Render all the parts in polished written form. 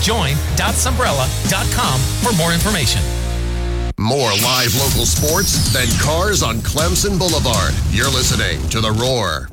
join.sombrella.com for more information. More live local sports than cars on Clemson Boulevard. You're listening to The Roar.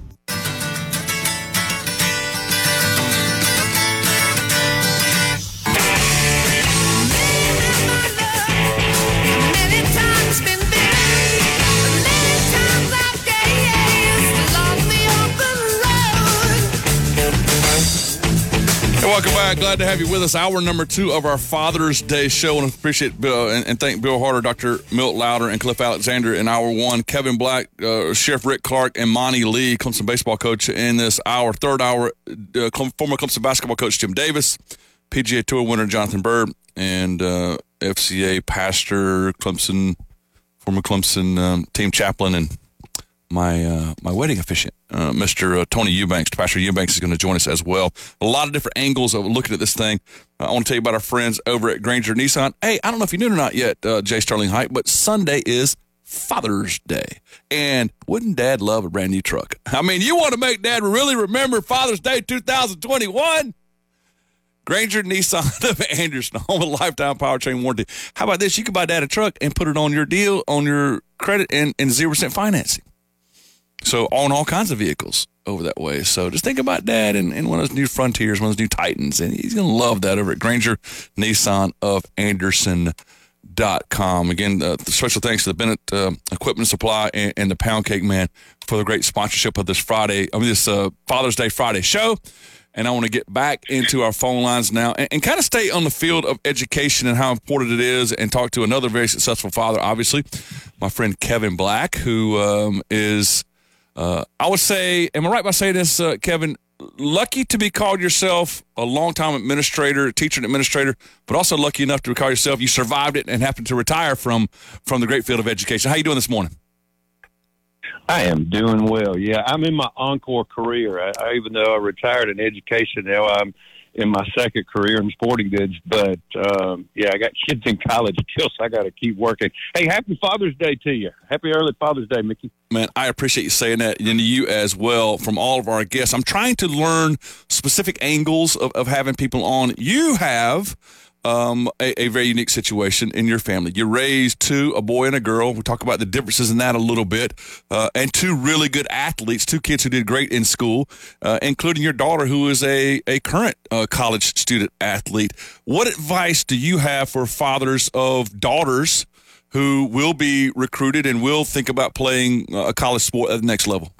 Welcome back. Glad to have you with us. Hour number 2 of our Father's Day show. I want to appreciate Bill and thank Bill Harder, Dr. Milt Louder, and Cliff Alexander in hour 1. Kevin Black, Sheriff Rick Clark, and Monty Lee, Clemson baseball coach in this hour. Third hour, former Clemson basketball coach Jim Davis, PGA Tour winner Jonathan Byrd, and FCA pastor, former Clemson team chaplain, and my wedding officiant, Mr. Tony Eubanks. Pastor Eubanks is going to join us as well. A lot of different angles of looking at this thing. I want to tell you about our friends over at Granger Nissan. Hey, I don't know if you knew it or not yet, Jay Sterling Height, but Sunday is Father's Day. And wouldn't Dad love a brand new truck? I mean, you want to make Dad really remember Father's Day 2021? Granger Nissan of Anderson, home with lifetime powertrain warranty. How about this? You can buy Dad a truck and put it on your deal, on your credit, and 0% financing. So on all kinds of vehicles over that way. So just think about Dad and one of those new Frontiers, one of those new Titans, and he's going to love that over at Granger Nissan of Anderson.com. Again, special thanks to the Bennett Equipment Supply and the Pound Cake Man for the great sponsorship of this Father's Day Friday show. And I want to get back into our phone lines now and kind of stay on the field of education and how important it is, and talk to another very successful father, obviously, my friend Kevin Black, who is... I would say, am I right by saying this, Kevin? Lucky to be called yourself a longtime administrator, teacher and administrator, but also lucky enough to call yourself, you survived it and happened to retire from the great field of education. How you doing this morning? I am doing well. Yeah, I'm in my encore career. Even though I retired in education, now I'm in my second career in sporting goods. But, I got kids in college still, so I got to keep working. Hey, happy Father's Day to you. Happy early Father's Day, Mickey. Man, I appreciate you saying that, and you as well, from all of our guests. I'm trying to learn specific angles of having people on. You have a very unique situation in your family. You raised 2, a boy and a girl. We'll talk about the differences in that a little bit. And 2 really good athletes, 2 kids who did great in school, including your daughter, who is a current college student athlete. What advice do you have for fathers of daughters who will be recruited and will think about playing a college sport at the next level?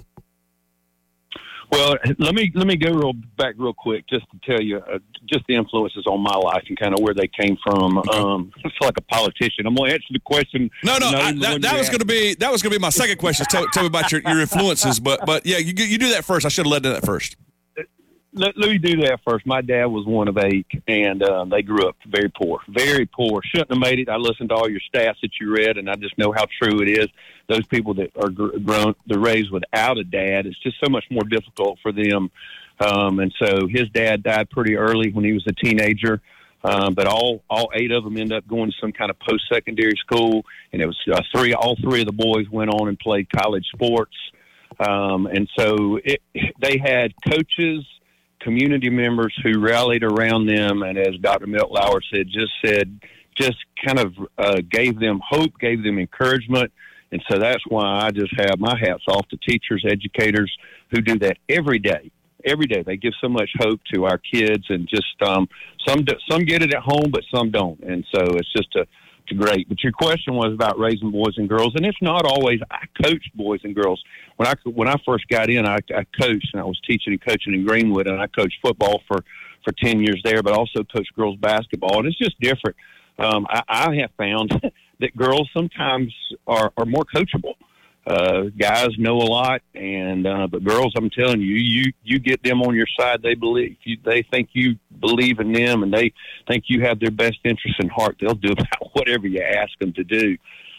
Well, let me go back real quick just to tell you just the influences on my life and kind of where they came from. I feel like a politician. I'm going to answer the question. No, that was going to be my second question. Tell me about your influences, but yeah, you do that first. I should have led to that first. Let me do that first. My dad was one of 8, and they grew up very poor. Shouldn't have made it. I listened to all your stats that you read, and I just know how true it is. Those people that are they're raised without a dad, it's just so much more difficult for them. And so his dad died pretty early when he was a teenager. But all 8 of them ended up going to some kind of post-secondary school, and it was all 3 of the boys went on and played college sports. And so they had coaches, community members who rallied around them, and as Dr. Milt Lauer said, just kind of gave them hope, gave them encouragement. And so that's why I just have my hats off to teachers, educators who do that every day. Every day they give so much hope to our kids, and just some get it at home, but some don't. And so it's just great. But your question was about raising boys and girls, and it's not always. I coached boys and girls when I first got in. I coached, and I was teaching and coaching in Greenwood, and I coached football for 10 years there, but also coached girls basketball, and it's just different. I have found that girls sometimes are more coachable. Guys know a lot, and but girls, I'm telling you, you get them on your side. They think you believe in them, and they think you have their best interest in heart. They'll do about whatever you ask them to do.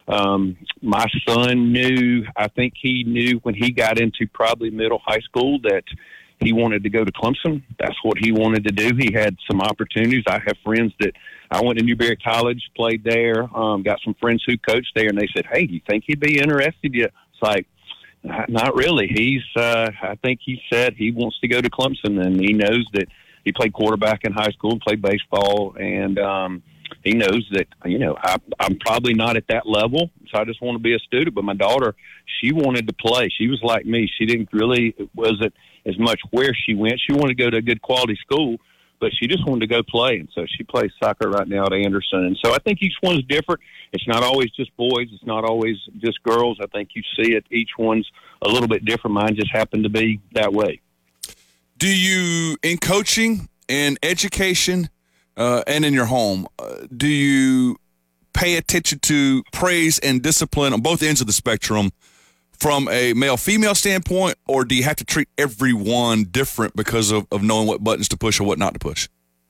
My son I think he knew when he got into probably middle high school that he wanted to go to Clemson. That's what he wanted to do. He had some opportunities. I have friends that I went to Newberry College, played there, got some friends who coached there, and they said, hey, do you think he'd be interested? It's like, not really. I think he said he wants to go to Clemson, and he knows that he played quarterback in high school, played baseball, and he knows that, I'm probably not at that level, so I just want to be a student. But my daughter, she wanted to play. She was like me. She didn't really, wasn't as much where she went. She wanted to go to a good quality school, but she just wanted to go play. And so she plays soccer right now at Anderson. And so I think each one's different. It's not always just boys. It's not always just girls. I think you see it. Each one's a little bit different. Mine just happened to be that way. Do you, in coaching and education, and in your home, do you pay attention to praise and discipline on both ends of the spectrum from a male-female standpoint, or do you have to treat everyone different because of knowing what buttons to push or what not to push?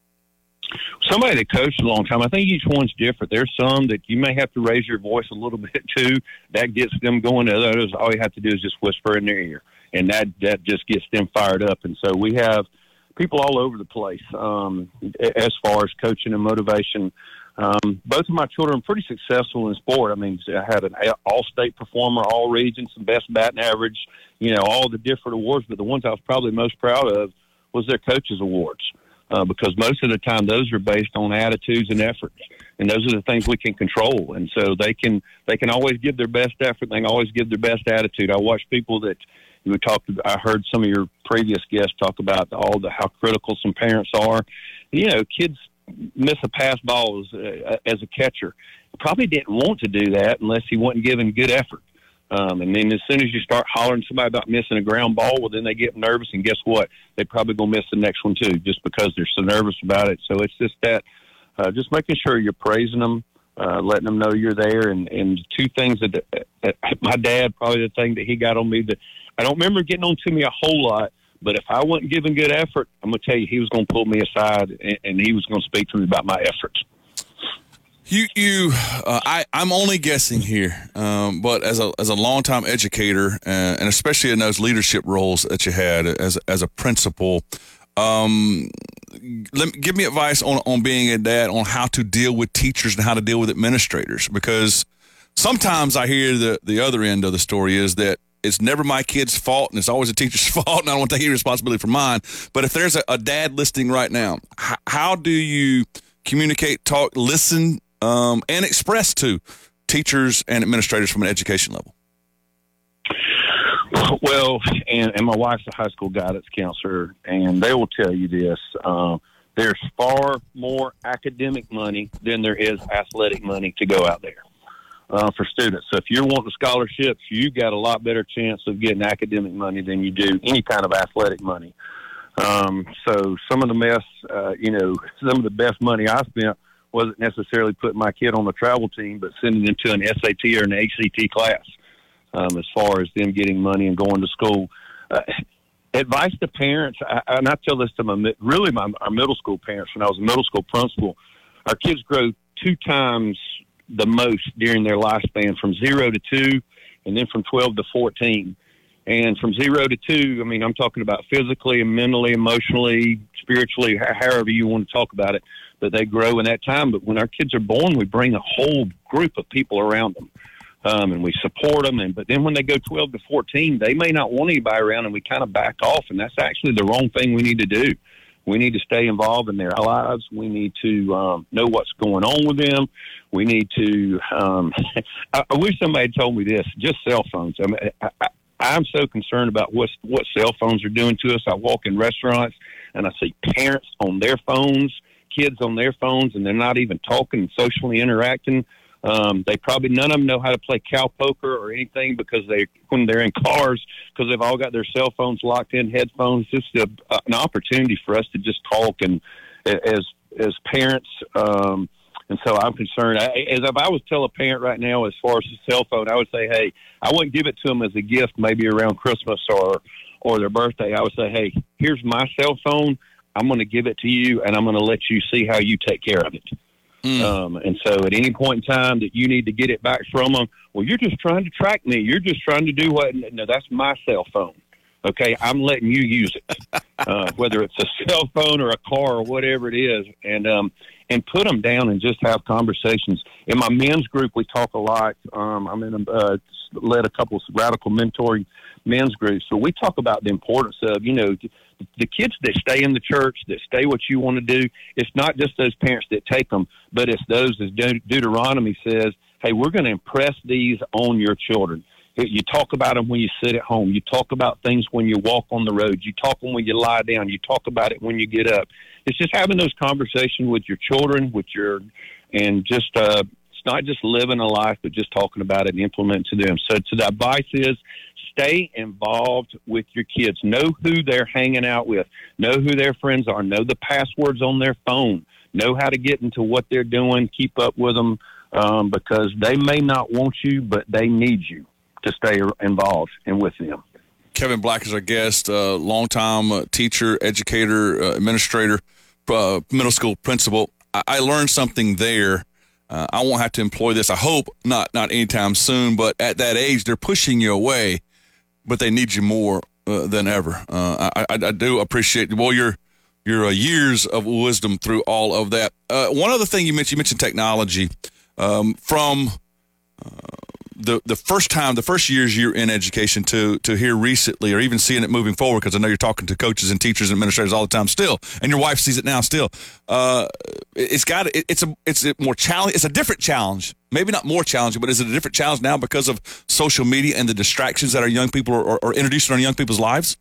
Somebody that coached a long time, I think each one's different. There's some that you may have to raise your voice a little bit too. That gets them going. Others, all you have to do is just whisper in their ear, and that just gets them fired up. And so we have people all over the place as far as coaching and motivation. Both of my children are pretty successful in sport. I mean, I had an all-state performer, all regions, some best batting average, all the different awards. But the ones I was probably most proud of was their coaches' awards because most of the time those are based on attitudes and efforts. And those are the things we can control. And so they can always give their best effort. They can always give their best attitude. I watch people that – I heard some of your previous guests talk about how critical some parents are. Kids miss a pass ball as a catcher. Probably didn't want to do that unless he wasn't given good effort. And then as soon as you start hollering somebody about missing a ground ball, well, then they get nervous, and guess what? They're probably going to miss the next one too, just because they're so nervous about it. So it's just that, just making sure you're praising them, letting them know you're there. And two things that my dad, probably the thing that he got on me that I don't remember getting on to me a whole lot, but if I wasn't giving good effort, I'm going to tell you, he was going to pull me aside and he was going to speak to me about my efforts. I'm only guessing here, but as a longtime educator, and especially in those leadership roles that you had as a principal, give me advice on being a dad, on how to deal with teachers and how to deal with administrators, because sometimes I hear the other end of the story is that it's never my kid's fault, and it's always a teacher's fault, and I don't want to take any responsibility for mine. But if there's a dad listening right now, how do you communicate, talk, listen, and express to teachers and administrators from an education level? Well, and my wife's a high school guidance counselor, and they will tell you this. There's far more academic money than there is athletic money to go out there. For students. So if you're wanting scholarships, you got a lot better chance of getting academic money than you do any kind of athletic money. So some of the best money I spent wasn't necessarily putting my kid on the travel team, but sending them to an SAT or an ACT class as far as them getting money and going to school. Advice to parents, and I tell this to our middle school parents when I was a middle school principal, our kids grow 2 times the most during their lifespan, from 0 to 2 and then from 12 to 14. And from 0 to 2, I mean, I'm talking about physically and mentally, emotionally, spiritually, however you want to talk about it, but they grow in that time. But when our kids are born, we bring a whole group of people around them, and we support them. But then when they go 12 to 14, they may not want anybody around, and we kind of back off, and that's actually the wrong thing we need to do. We need to stay involved in their lives. We need to know what's going on with them. We need to I wish somebody had told me this, just cell phones. I mean, I'm so concerned about what cell phones are doing to us. I walk in restaurants, and I see parents on their phones, kids on their phones, and they're not even talking and socially interacting. They probably, none of them know how to play cow poker or anything because when they're in cars, because they've all got their cell phones locked in, headphones. It's just an opportunity for us to just talk and as parents. And so I'm concerned. If I was to tell a parent right now, as far as the cell phone, I would say, hey, I wouldn't give it to them as a gift, maybe around Christmas or their birthday. I would say, hey, here's my cell phone. I'm going to give it to you, and I'm going to let you see how you take care of it. And so at any point in time that you need to get it back from them, well, you're just trying to track me. You're just trying to do what? No, that's my cell phone. Okay, I'm letting you use it, whether it's a cell phone or a car or whatever it is, and put them down and just have conversations. In my men's group, we talk a lot. I'm led a couple of radical mentoring men's groups, so we talk about the importance of, the kids that stay in the church, that stay what you want to do, it's not just those parents that take them, but it's those, as Deuteronomy says, hey, we're going to impress these on your children. You talk about them when you sit at home. You talk about things when you walk on the road. You talk them when you lie down. You talk about it when you get up. It's just having those conversations with your children, and just it's not just living a life, but just talking about it and implementing to them. So the advice is stay involved with your kids. Know who they're hanging out with. Know who their friends are. Know the passwords on their phone. Know how to get into what they're doing. Keep up with them because they may not want you, but they need you to stay involved and with them. Kevin Black is our guest, longtime teacher, educator, administrator, middle school principal. I learned something there. I won't have to employ this. I hope not anytime soon, but at that age, they're pushing you away, but they need you more than ever. I do appreciate, well, your years of wisdom through all of that. One other thing you mentioned technology from the first years you're in education to here recently, or even seeing it moving forward, because I know you're talking to coaches and teachers and administrators all the time still, and your wife sees it now still. It's a more challenge. It's a different challenge, maybe not more challenging, but is it a different challenge now because of social media and the distractions that our young people are introducing on young people's lives?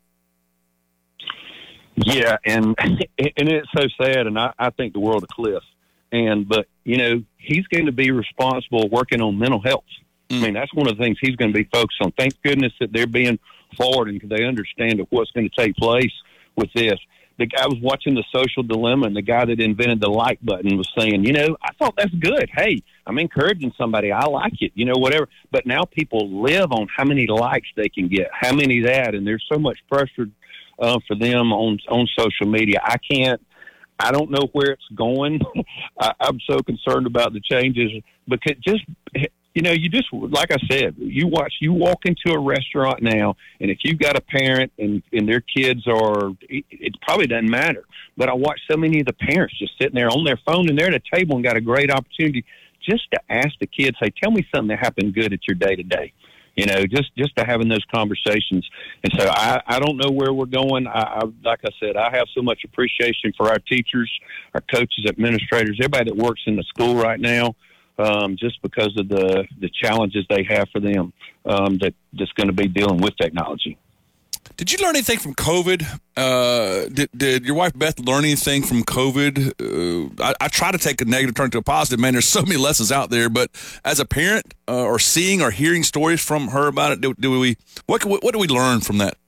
Yeah, and it's so sad, and I think the world of Cliff. But he's going to be responsible working on mental health. I mean, that's one of the things he's going to be focused on. Thank goodness that they're being forward and they understand what's going to take place with this. The guy was watching The Social Dilemma, and the guy that invented the like button was saying, I thought that's good. Hey, I'm encouraging somebody. I like it, whatever. But now people live on how many likes they can get, how many that, and there's so much pressure for them on social media. I don't know where it's going. I'm so concerned about the changes because you just, like I said, you walk into a restaurant now, and if you've got a parent and their kids it probably doesn't matter. But I watch so many of the parents just sitting there on their phone, and they're at a table and got a great opportunity just to ask the kids, hey, tell me something that happened good at your day-to-day. Just to having those conversations. And so I don't know where we're going. Like I said, I have so much appreciation for our teachers, our coaches, administrators, everybody that works in the school right now, just because of the challenges they have for them that's going to be dealing with technology. Did you learn anything from COVID? Did your wife Beth learn anything from COVID? I try to take a negative turn to a positive. Man, there's so many lessons out there. But as a parent, or seeing or hearing stories from her about it, what do we learn from that?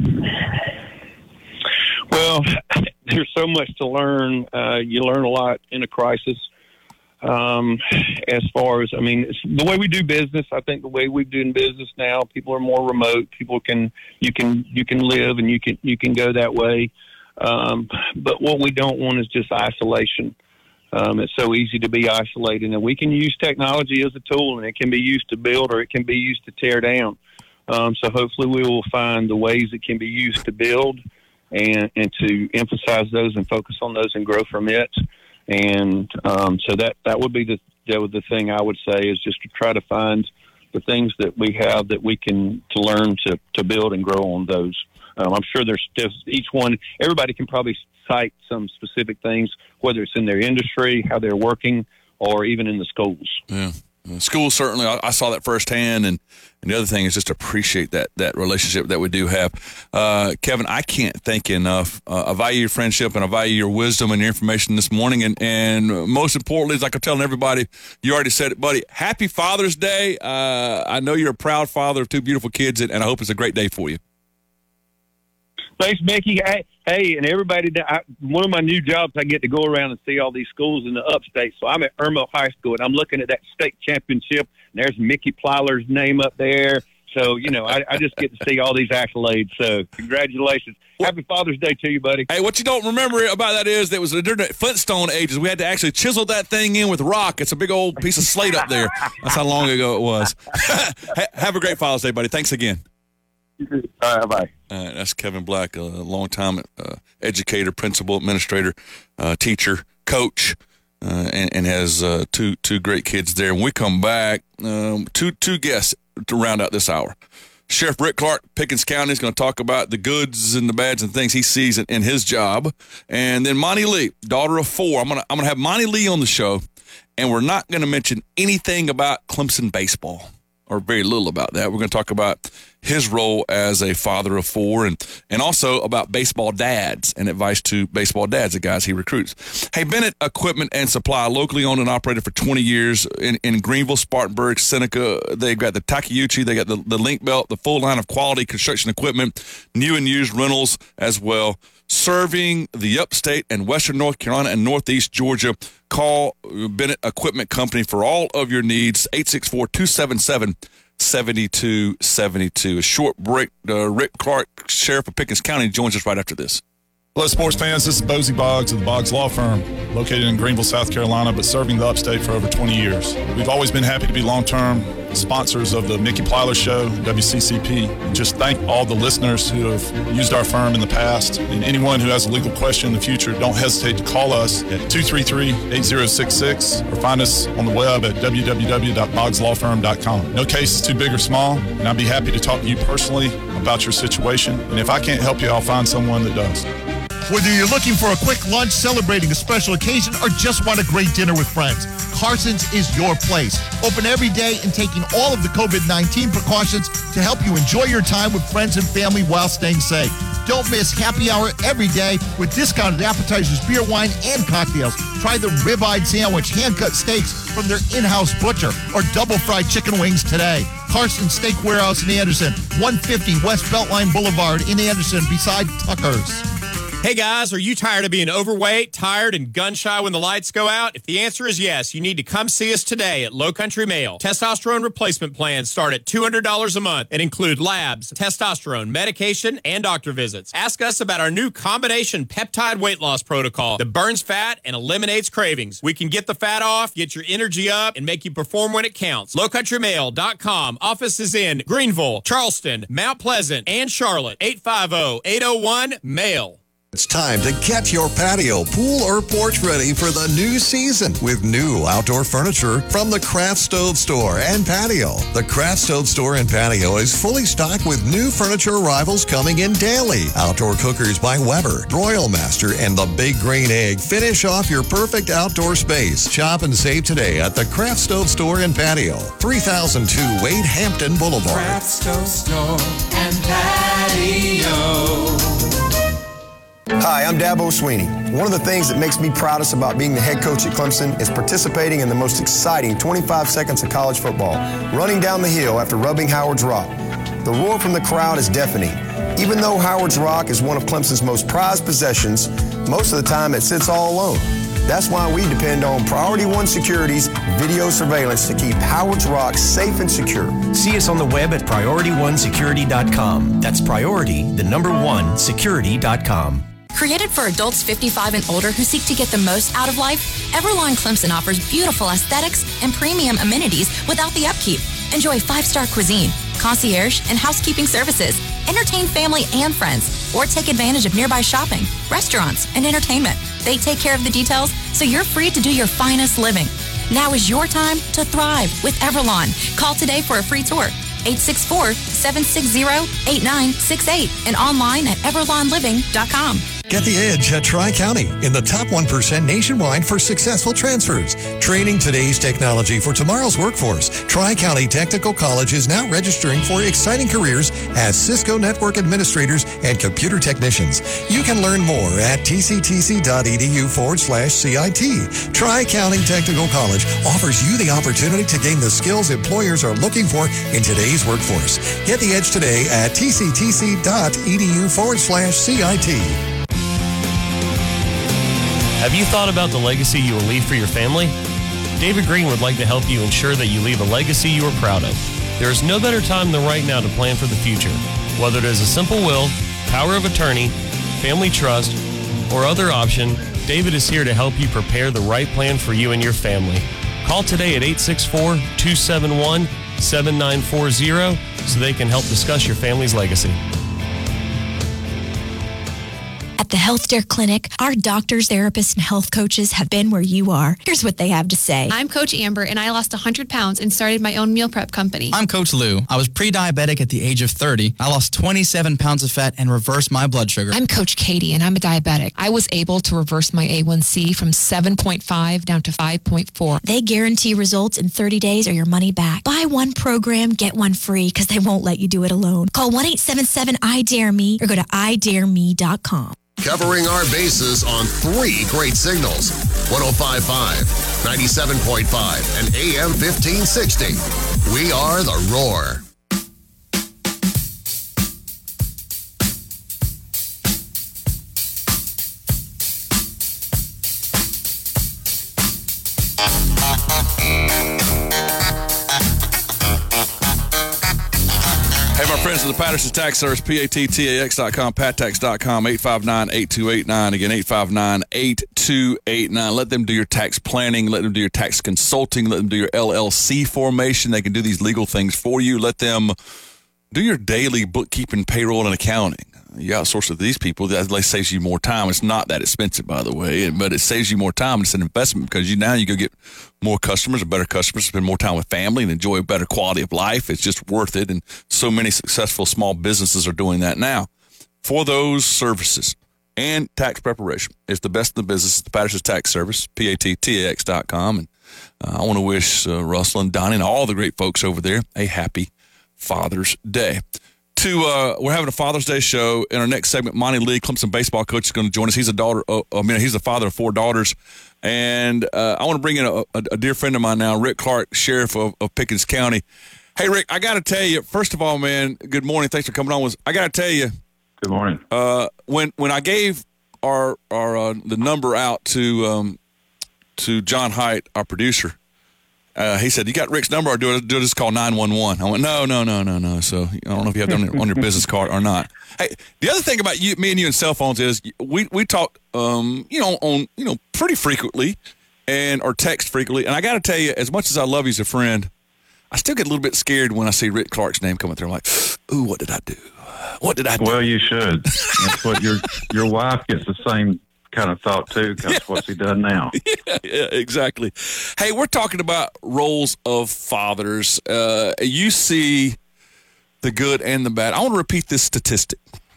Well, there's so much to learn. You learn a lot in a crisis. As far as, it's the way we do business. I think the way we do business now, people are more remote. You can live and you can go that way. But what we don't want is just isolation. It's so easy to be isolated, and we can use technology as a tool, and it can be used to build or it can be used to tear down. So hopefully we will find the ways it can be used to build and to emphasize those and focus on those and grow from it. And so that would be the thing I would say is just to try to find the things that we have that we can to learn to build and grow on those. I'm sure there's each one. Everybody can probably cite some specific things, whether it's in their industry, how they're working, or even in the schools. Yeah. Schools, certainly, I saw that firsthand, and the other thing is just appreciate that relationship that we do have. Kevin, I can't thank you enough. I value your friendship, and I value your wisdom and your information this morning, and most importantly, like I'm telling everybody, you already said it, buddy, happy Father's Day. I know you're a proud father of two beautiful kids, and I hope it's a great day for you. Thanks, Mickey. Hey, and everybody, one of my new jobs, I get to go around and see all these schools in the upstate. So I'm at Irmo High School, and I'm looking at that state championship, and there's Mickey Plyler's name up there. So, I just get to see all these accolades. So congratulations. Happy Father's Day to you, buddy. Hey, what you don't remember about that is that was during the Flintstone ages. We had to actually chisel that thing in with rock. It's a big old piece of slate up there. That's how long ago it was. Have a great Father's Day, buddy. Thanks again. All right, bye. That's Kevin Black, a longtime educator, principal, administrator, teacher, coach, and has two great kids there. When we come back, two guests to round out this hour. Sheriff Rick Clark, Pickens County, is going to talk about the goods and the bads and things he sees in his job. And then Monty Lee, daughter of 4. I'm gonna have Monty Lee on the show, and we're not going to mention anything about Clemson baseball, or very little about that. We're going to talk about his role as a father of 4 and also about baseball dads and advice to baseball dads, the guys he recruits. Hey, Bennett Equipment and Supply, locally owned and operated for 20 years in Greenville, Spartanburg, Seneca. They've got the Takeuchi, they got the Link Belt, the full line of quality construction equipment, new and used rentals as well. Serving the upstate and western North Carolina and northeast Georgia. Call Bennett Equipment Company for all of your needs, 864-277-7272. A short break. Rick Clark, Sheriff of Pickens County, joins us right after this. Hello, sports fans. This is Bosie Boggs of the Boggs Law Firm, located in Greenville, South Carolina, but serving the upstate for over 20 years. We've always been happy to be long-term sponsors of the Mickey Plyler Show, WCCP. Just thank all the listeners who have used our firm in the past. And anyone who has a legal question in the future, don't hesitate to call us at 233-8066 or find us on the web at www.boggslawfirm.com. No case is too big or small, and I'd be happy to talk to you personally about your situation. And if I can't help you, I'll find someone that does. Whether you're looking for a quick lunch, celebrating a special occasion, or just want a great dinner with friends, Carson's is your place. Open every day and taking all of the COVID-19 precautions to help you enjoy your time with friends and family while staying safe. Don't miss happy hour every day with discounted appetizers, beer, wine, and cocktails. Try the ribeye sandwich, hand-cut steaks from their in-house butcher, or double-fried chicken wings today. Carson's Steak Warehouse in Anderson, 150 West Beltline Boulevard in Anderson, beside Tucker's. Hey guys, are you tired of being overweight, tired, and gun-shy when the lights go out? If the answer is yes, you need to come see us today at Low Country Male. Testosterone replacement plans start at $200 a month and include labs, testosterone, medication, and doctor visits. Ask us about our new combination peptide weight loss protocol that burns fat and eliminates cravings. We can get the fat off, get your energy up, and make you perform when it counts. LowCountryMale.com. Offices in Greenville, Charleston, Mount Pleasant, and Charlotte. 850-801-MALE. It's time to get your patio, pool, or porch ready for the new season with new outdoor furniture from the Craft Stove Store and Patio. The Craft Stove Store and Patio is fully stocked with new furniture arrivals coming in daily. Outdoor cookers by Weber, Royal Master, and the Big Green Egg finish off your perfect outdoor space. Shop and save today at the Craft Stove Store and Patio, 3002 Wade Hampton Boulevard. Craft Stove Store and Patio. Hi, I'm Dabo Sweeney. One of the things that makes me proudest about being the head coach at Clemson is participating in the most exciting 25 seconds of college football, running down the hill after rubbing Howard's Rock. The roar from the crowd is deafening. Even though Howard's Rock is one of Clemson's most prized possessions, most of the time it sits all alone. That's why we depend on Priority One Security's video surveillance to keep Howard's Rock safe and secure. See us on the web at PriorityOneSecurity.com. That's Priority1Security.com. Created for adults 55 and older who seek to get the most out of life, Everline Clemson offers beautiful aesthetics and premium amenities without the upkeep. Enjoy 5-star cuisine, concierge, and housekeeping services. Entertain family and friends, or take advantage of nearby shopping, restaurants, and entertainment. They take care of the details, so you're free to do your finest living. Now is your time to thrive with Everline. Call today for a free tour. 864-760-8968 and online at everlineliving.com. Get the edge at Tri-County in the top 1% nationwide for successful transfers. Training today's technology for tomorrow's workforce. Tri-County Technical College is now registering for exciting careers as Cisco Network Administrators and Computer Technicians. You can learn more at tctc.edu/CIT. Tri-County Technical College offers you the opportunity to gain the skills employers are looking for in today's workforce. Get the edge today at tctc.edu/CIT. Have you thought about the legacy you will leave for your family? David Green would like to help you ensure that you leave a legacy you are proud of. There is no better time than right now to plan for the future. Whether it is a simple will, power of attorney, family trust, or other option, David is here to help you prepare the right plan for you and your family. Call today at 864-271-7940 so they can help discuss your family's legacy. At the Health Dare Clinic, our doctors, therapists, and health coaches have been where you are. Here's what they have to say. I'm Coach Amber, and I lost 100 pounds and started my own meal prep company. I'm Coach Lou. I was pre-diabetic at the age of 30. I lost 27 pounds of fat and reversed my blood sugar. I'm Coach Katie, and I'm a diabetic. I was able to reverse my A1C from 7.5 down to 5.4. They guarantee results in 30 days or your money back. Buy one program, get one free, because they won't let you do it alone. Call 1-877-I-DARE-ME or go to idareme.com. Covering our bases on 3 great signals: 105.5, 97.5, and AM 1560. We are The Roar. Hey, my friends of the Patterson's Tax Service, PATTAX.com, PatTax.com, 859-8289. Again, 859-8289. Let them do your tax planning. Let them do your tax consulting. Let them do your LLC formation. They can do these legal things for you. Let them do your daily bookkeeping, payroll, and accounting. You outsource to these people, that saves you more time. It's not that expensive, by the way, but it saves you more time. It's an investment because now you go get more customers and better customers, spend more time with family and enjoy a better quality of life. It's just worth it. And so many successful small businesses are doing that now. For those services and tax preparation, it's the best in the business. It's the Patterson's Tax Service, PATTAX.com. And I want to wish Russell and Donnie and all the great folks over there a happy Father's Day. We're having a Father's Day show. In our next segment, Monty Lee, Clemson baseball coach, is going to join us. He's he's the father of 4 daughters. And I want to bring in a dear friend of mine now, Rick Clark, sheriff of Pickens County. Hey, Rick, I got to tell you, first of all, man, good morning. Thanks for coming on. I got to tell you. Good morning. When I gave the number out to John Haidt, our producer, he said, "You got Rick's number, or do I just call 911?" I went, No. So I don't know if you have that on your business card or not. Hey, the other thing about me and you and cell phones is we talk, pretty frequently, or text frequently. And I got to tell you, as much as I love you as a friend, I still get a little bit scared when I see Rick Clark's name coming through. I'm like, ooh, what did I do? What did I do? Well, you should. That's what your wife gets the same kind of thought too, because what's he done now? Yeah, exactly. Hey, we're talking about roles of fathers. You see the good and the bad. I want to repeat this statistic.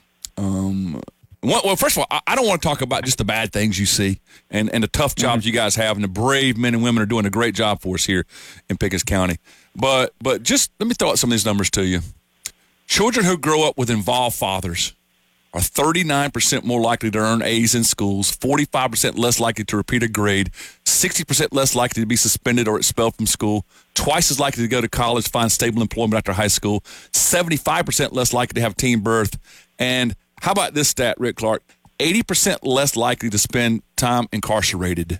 Well, first of all, I don't want to talk about just the bad things you see and the tough jobs you guys have, and the brave men and women are doing a great job for us here in Pickens County. But just let me throw out some of these numbers to you. Children who grow up with involved fathers are 39% more likely to earn A's in schools, 45% less likely to repeat a grade, 60% less likely to be suspended or expelled from school, twice as likely to go to college, find stable employment after high school, 75% less likely to have teen birth, and how about this stat, Rick Clark? 80% less likely to spend time incarcerated.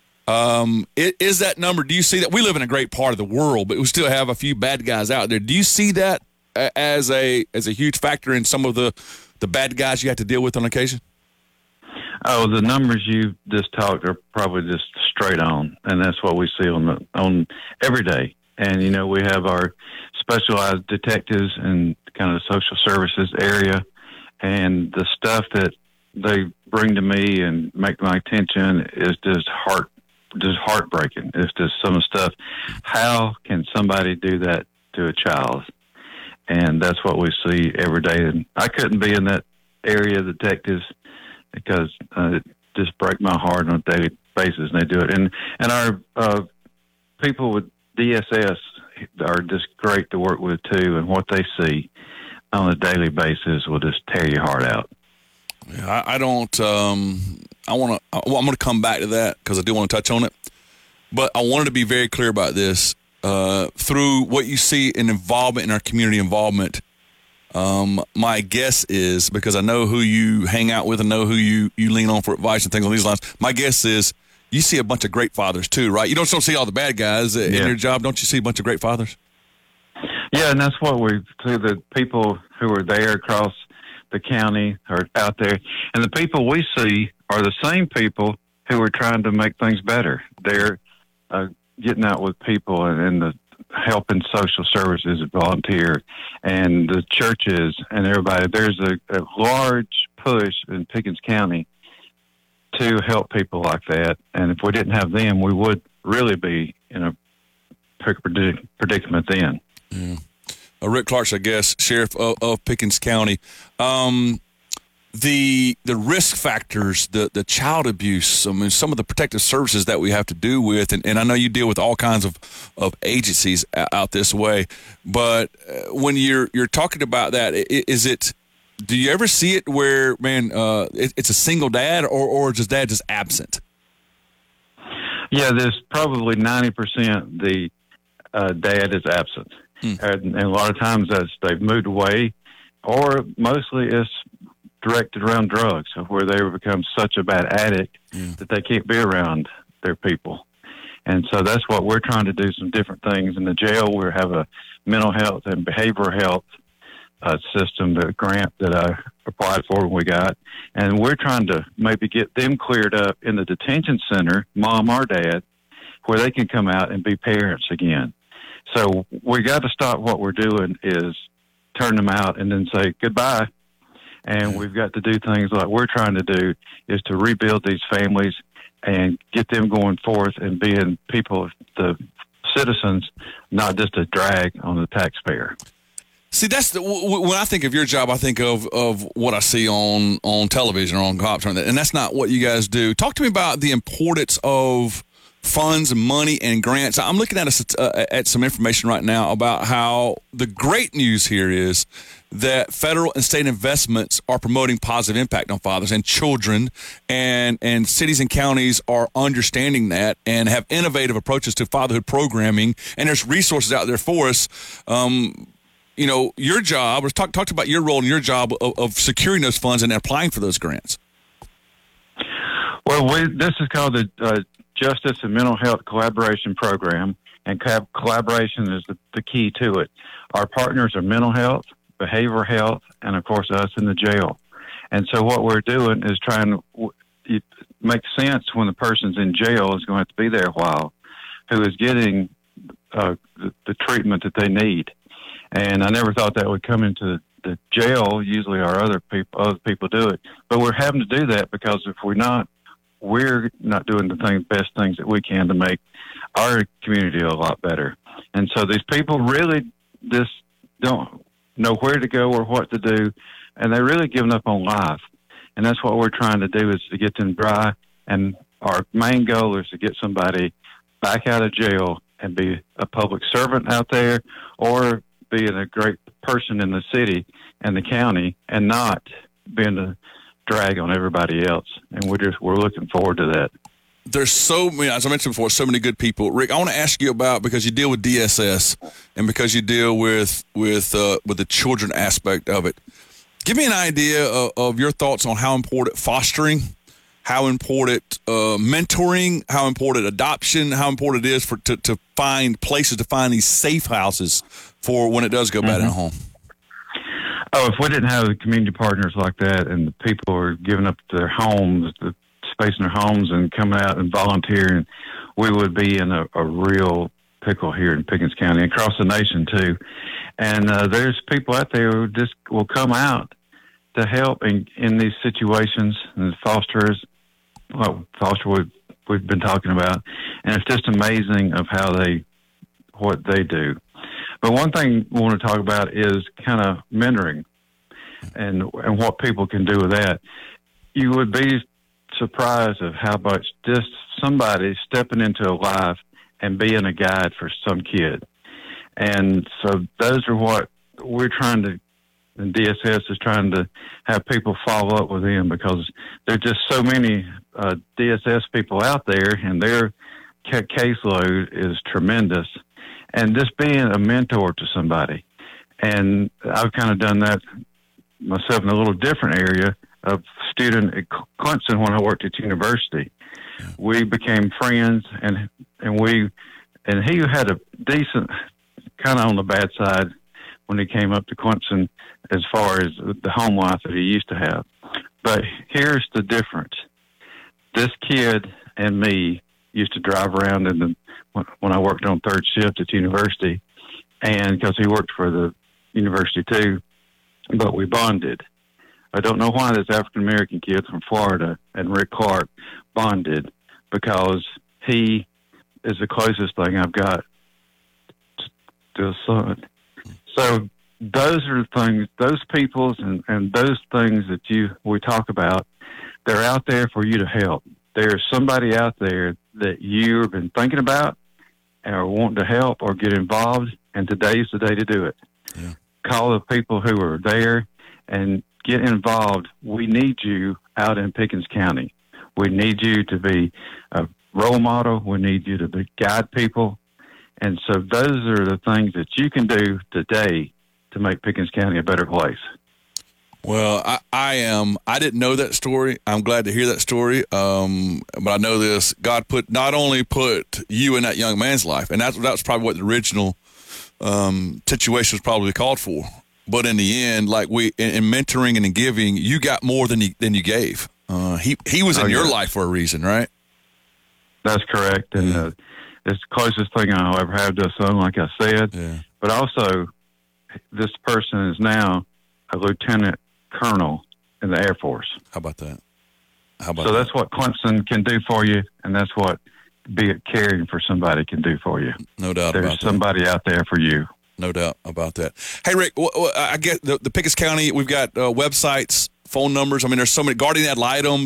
Is that number, do you see that? We live in a great part of the world, but we still have a few bad guys out there. Do you see that as a huge factor in some of the bad guys you have to deal with on occasion? Oh, the numbers you just talked are probably just straight on, and that's what we see on every day. And, we have our specialized detectives in kind of the social services area, and the stuff that they bring to me and make my attention is just heartbreaking. It's just some of the stuff. How can somebody do that to a child? And that's what we see every day. And I couldn't be in that area of detectives because it just breaks my heart on a daily basis, and they do it. And our people with DSS are just great to work with, too, and what they see on a daily basis will just tear your heart out. Yeah, I'm going to come back to that because I do want to touch on it. But I wanted to be very clear about this. Through what you see in involvement in our community involvement, my guess is, because I know who you hang out with and know who you lean on for advice and things on these lines, my guess is you see a bunch of great fathers too, right? You don't see all the bad guys in your job. Don't you see a bunch of great fathers? Yeah, and that's what we see. The people who are there across the county are out there, and the people we see are the same people who are trying to make things better. They're getting out with people and helping social services volunteer, and the churches and everybody. There's a large push in Pickens County to help people like that. And if we didn't have them, we would really be in a predicament then. Yeah. Rick Clark's, I guess, Sheriff of Pickens County. The risk factors, the child abuse, I mean, some of the protective services that we have to do with, and I know you deal with all kinds of agencies out this way, but when you're talking about that, do you ever see it where, man, it's a single dad, or is dad just absent? Yeah, there's probably 90% the dad is absent. And a lot of times they've moved away, or mostly it's directed around drugs, where they become such a bad addict that they can't be around their people. And so that's what we're trying to do, some different things. In the jail, we have a mental health and behavioral health system, the grant that I applied for and we got. And we're trying to maybe get them cleared up in the detention center, mom or dad, where they can come out and be parents again. So we got to stop what we're doing is turn them out and then say goodbye. And we've got to do things like we're trying to do, is to rebuild these families and get them going forth and being people, the citizens, not just a drag on the taxpayer. See, that's when I think of your job, I think of what I see on television or on cops, and that's not what you guys do. Talk to me about the importance of funds and money and grants. I'm looking at some information right now about how the great news here is that federal and state investments are promoting positive impact on fathers and children, and cities and counties are understanding that and have innovative approaches to fatherhood programming, and there's resources out there for us. You know, your job, or talk about your role in your job of securing those funds and applying for those grants. Well, this is called the Justice and Mental Health Collaboration Program, and collaboration is the key to it. Our partners are mental health, behavioral health, and, of course, us in the jail. And so what we're doing is trying to it makes sense when the person's in jail is going to have to be there a while, who is getting the treatment that they need. And I never thought that would come into the jail. Usually other people do it. But we're having to do that because if we're not doing the best things that we can to make our community a lot better. And so these people really just don't know where to go or what to do, and they're really giving up on life. And that's what we're trying to do, is to get them dry. And our main goal is to get somebody back out of jail and be a public servant out there, or being a great person in the city and the county, and not being a drag on everybody else. And we're looking forward to that. There's so many, as I mentioned before, so many good people. Rick, I want to ask you about, because you deal with DSS and because you deal with the children aspect of it. Give me an idea of your thoughts on how important fostering, how important mentoring, how important adoption, how important it is to find places, to find these safe houses for when it does go bad in a home. Oh, if we didn't have the community partners like that, and the people are giving up their homes, the space in their homes, and coming out and volunteering, we would be in a real pickle here in Pickens County, across the nation too. And there's people out there who just will come out to help in these situations. And fosters, we've been talking about, and it's just amazing of what they do. But one thing we want to talk about is kind of mentoring and what people can do with that. You would be surprised of how much just somebody stepping into a life and being a guide for some kid. And so those are what we're trying to, and DSS is trying to have people follow up with them, because there's just so many DSS people out there, and their caseload is tremendous. And just being a mentor to somebody. And I've kind of done that myself in a little different area of student at Clemson when I worked at university. We became friends, and he had a decent, kind of on the bad side when he came up to Clemson as far as the home life that he used to have. But here's the difference. This kid and me used to drive around when I worked on third shift at university, and because he worked for the university too, but we bonded. I don't know why this African-American kid from Florida and Rick Clark bonded, because he is the closest thing I've got to a son. So those are things, those peoples and those things that we talk about, they're out there for you to help. There's somebody out there that you've been thinking about or want to help or get involved, and today's the day to do it. Yeah. Call the people who are there and get involved. We need you out in Pickens County. We need you to be a role model. We need you to guide people. And so those are the things that you can do today to make Pickens County a better place. Well, I didn't know that story. I'm glad to hear that story. But I know this. God not only put you in that young man's life, and that was probably what the original situation was probably called for. But in the end, like in mentoring and in giving, you got more than you gave. He was in your life for a reason, right? That's correct. And it's the closest thing I'll ever have to a son, like I said. Yeah. But also, this person is now a lieutenant colonel in the Air Force. How about that? So that's what Clemson can do for you, and that's what caring for somebody can do for you. No doubt about that. There's somebody out there for you. No doubt about that. Hey, Rick, I get the Pickens County. We've got websites, phone numbers. I mean, there's so many. Guardian ad litem,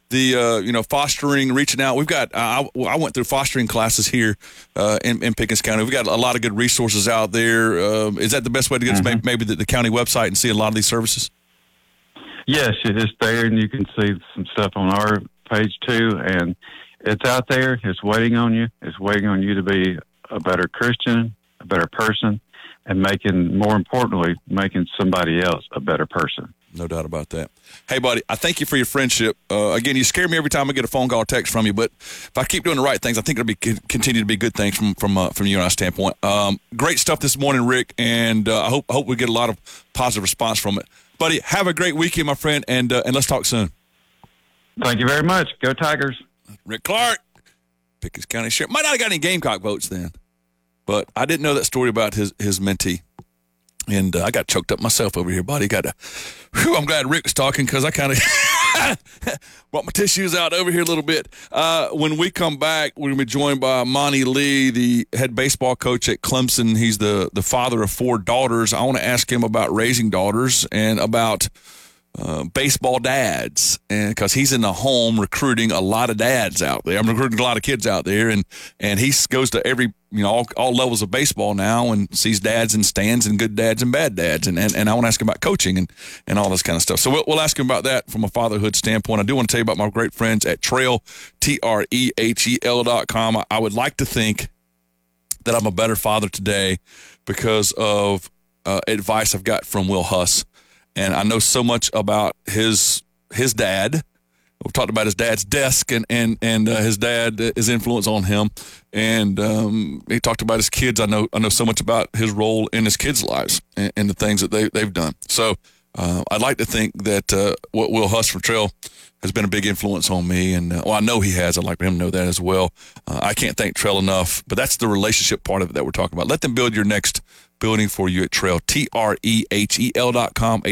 the fostering, reaching out. We've got. I went through fostering classes here in Pickens County. We've got a lot of good resources out there. Is that the best way to get maybe the county website and see a lot of these services? Yes, it's there, and you can see some stuff on our page too. And it's out there. It's waiting on you. It's waiting on you to be a better Christian, a better person, and more importantly, making somebody else a better person. No doubt about that. Hey, buddy, I thank you for your friendship. Again, you scare me every time I get a phone call or text from you, but if I keep doing the right things, I think it'll continue to be good things from you and I standpoint. Great stuff this morning, Rick, and I hope we get a lot of positive response from it. Buddy, have a great weekend, my friend, and let's talk soon. Thank you very much. Go Tigers. Rick Clark, Pickens County Sheriff. Might not have got any Gamecock votes then, but I didn't know that story about his mentee. And I got choked up myself over here, buddy. I'm glad Rick was talking, because I kind of brought my tissues out over here a little bit. When we come back, we're going to be joined by Monty Lee, the head baseball coach at Clemson. He's the father of 4 daughters. I want to ask him about raising daughters and about baseball dads, and because he's in the home recruiting a lot of dads out there. I'm recruiting a lot of kids out there, and he goes to every all levels of baseball now and sees dads in stands and good dads and bad dads, and I want to ask him about coaching and all this kind of stuff. So we'll ask him about that from a fatherhood standpoint. I do want to tell you about my great friends at Trail, TREHEL.com. I would like to think that I'm a better father today because of advice I've got from Will Huss. And I know so much about his dad. We've talked about his dad's desk and his dad, his influence on him. And he talked about his kids. I know so much about his role in his kids' lives and the things that they've done. So I'd like to think that what Will Huss from Trail has been a big influence on me. And I know he has. I'd like for him to know that as well. I can't thank Trail enough, but that's the relationship part of it that we're talking about. Let them build your next building for you at Trail, TREHEL.com,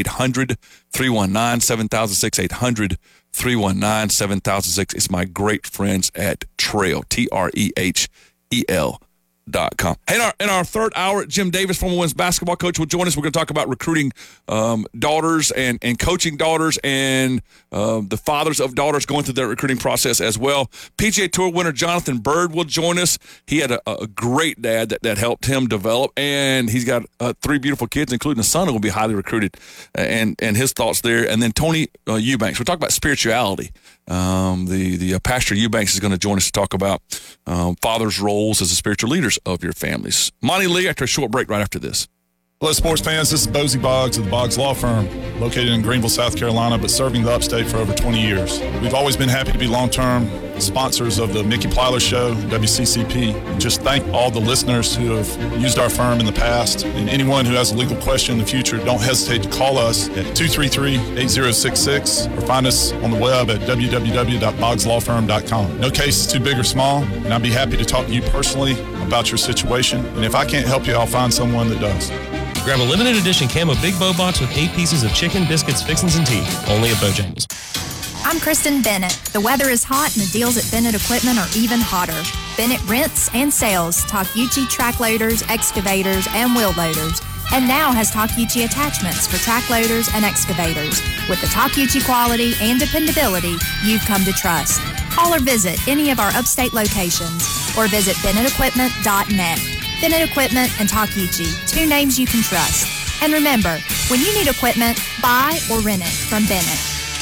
800-319-7006, 800-319-7006. It's my great friends at Trail, TREHEL.com. Hey, in our third hour, Jim Davis, former women's basketball coach, will join us. We're going to talk about recruiting daughters and coaching daughters and the fathers of daughters going through their recruiting process as well. PGA Tour winner Jonathan Bird will join us. He had a great dad that helped him develop, and he's got 3 beautiful kids, including a son who will be highly recruited, and his thoughts there. And then Tony Eubanks. We'll talk about spirituality. The Pastor Eubanks is going to join us to talk about fathers' roles as the spiritual leaders of your families. Monty Lee, after a short break right after this. Hello, sports fans. This is Bosie Boggs of the Boggs Law Firm, located in Greenville, South Carolina, but serving the upstate for over 20 years. We've always been happy to be long-term sponsors of the Mickey Plyler Show, WCCP. Just thank all the listeners who have used our firm in the past. And anyone who has a legal question in the future, don't hesitate to call us at 233-8066 or find us on the web at www.boggslawfirm.com. No case is too big or small, and I'd be happy to talk to you personally about your situation. And if I can't help you, I'll find someone that does. Grab a limited edition camo Big Bow box with 8 pieces of chicken, biscuits, fixins, and tea. Only at Bojangles. I'm Kristen Bennett. The weather is hot and the deals at Bennett Equipment are even hotter. Bennett rents and sells Takeuchi track loaders, excavators, and wheel loaders. And now has Takeuchi attachments for track loaders and excavators. With the Takeuchi quality and dependability you've come to trust. Call or visit any of our upstate locations or visit BennettEquipment.net. Bennett Equipment and Takeuchi, 2 names you can trust. And remember, when you need equipment, buy or rent it from Bennett.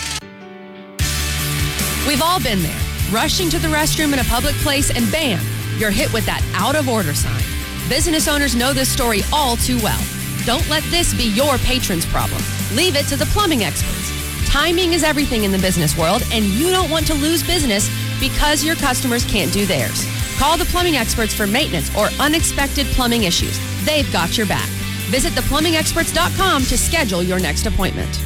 We've all been there, rushing to the restroom in a public place and bam, you're hit with that out of order sign. Business owners know this story all too well. Don't let this be your patron's problem. Leave it to the plumbing experts. Timing is everything in the business world, and you don't want to lose business because your customers can't do theirs. Call the plumbing experts for maintenance or unexpected plumbing issues. They've got your back. Visit theplumbingexperts.com to schedule your next appointment.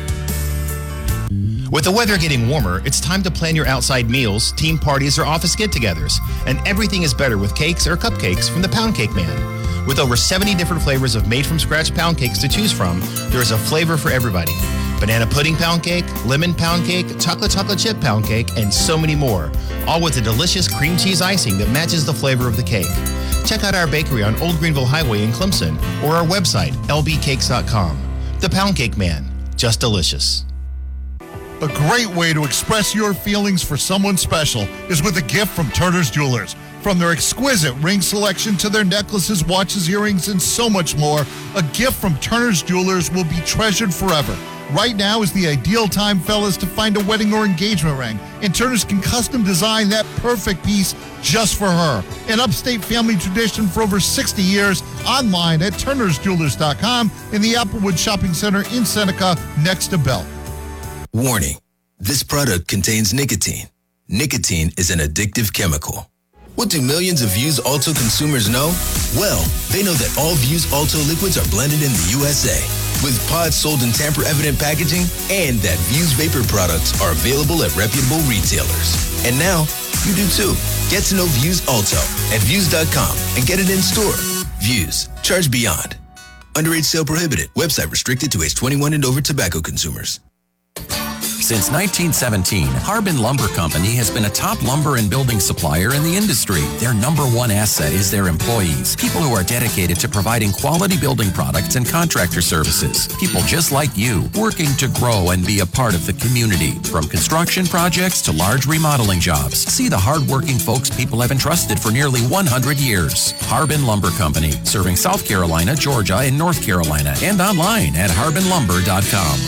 With the weather getting warmer, it's time to plan your outside meals, team parties, or office get-togethers. And everything is better with cakes or cupcakes from the Pound Cake Man. With over 70 different flavors of made-from-scratch pound cakes to choose from, there is a flavor for everybody. Banana pudding pound cake, lemon pound cake, chocolate chip pound cake, and so many more. All with a delicious cream cheese icing that matches the flavor of the cake. Check out our bakery on Old Greenville Highway in Clemson or our website, lbcakes.com. The Pound Cake Man. Just delicious. A great way to express your feelings for someone special is with a gift from Turner's Jewelers. From their exquisite ring selection to their necklaces, watches, earrings, and so much more, a gift from Turner's Jewelers will be treasured forever. Right now is the ideal time, fellas, to find a wedding or engagement ring. And Turner's can custom design that perfect piece just for her. An upstate family tradition for over 60 years. Online at turnersjewelers.com in the Applewood Shopping Center in Seneca next to Bell. Warning, this product contains nicotine. Nicotine is an addictive chemical. What do millions of Vuse Alto consumers know? Well, they know that all Vuse Alto liquids are blended in the USA, with pods sold in tamper-evident packaging, and that Vuse Vapor products are available at reputable retailers. And now, you do too. Get to know Vuse Alto at Vuse.com and get it in store. Vuse, charge beyond. Underage sale prohibited. Website restricted to age 21 and over tobacco consumers. Since 1917, Harbin Lumber Company has been a top lumber and building supplier in the industry. Their number one asset is their employees, people who are dedicated to providing quality building products and contractor services. People just like you, working to grow and be a part of the community. From construction projects to large remodeling jobs, see the hardworking folks people have entrusted for nearly 100 years. Harbin Lumber Company, serving South Carolina, Georgia, and North Carolina, and online at harbinlumber.com.